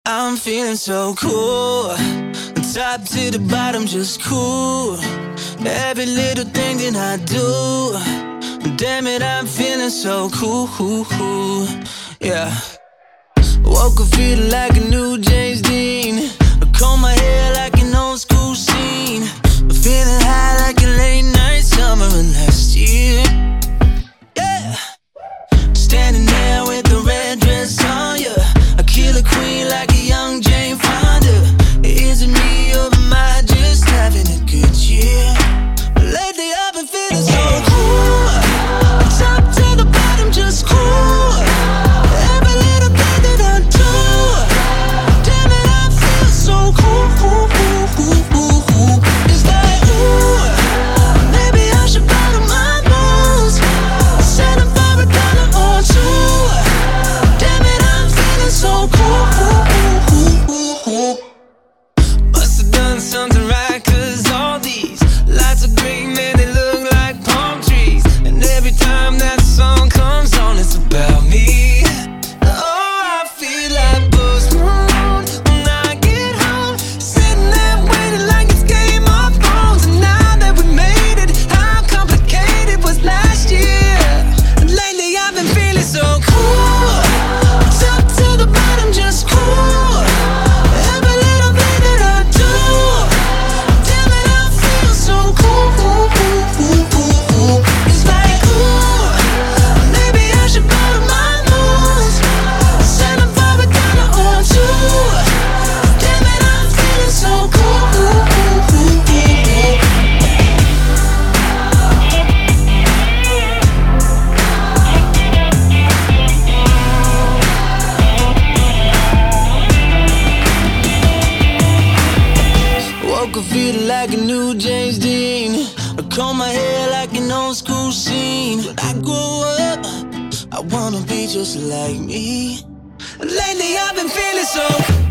I'm feeling so cool, top to the bottom, just cool. Every little thing that I do, damn it, I'm feeling so cool. Yeah. Woke up feeling like a new James Dean. I comb my hair like an old school scene. Feeling high like a late night summer of last year. Yeah. Standing there with the red dress on, yeah. I kill a queen like a young Jane Fonda. Is it me or am I just having a good year? Lately I've been feeling so cool, top to the bottom, just cool. Every little thing that I do, damn it, I feel so cool. It's like, ooh, maybe I should bottle my moves, selling for $1 or $2. Damn it, I'm feeling so cool. Must've done something right, 'cause all these lights are green, man, they look like palm trees. And every time that song comes on, it's about me. Oh, I feel like Post Malone when I get home, sitting there waiting like it's Game of Thrones. And now that we made it, how complicated was last year? And lately I've been feeling so cool, top to the bottom, just cool. Every little thing that I do, damn it, I feel so cool. It's like, ooh, maybe I should bottle my moves, selling for $1 or $2. Damn it, I'm feeling so cool. Woke up feeling like a new James Dean. I comb my hair like an old school scene. When I grow up, I wanna be just like me. Lately I've been feeling so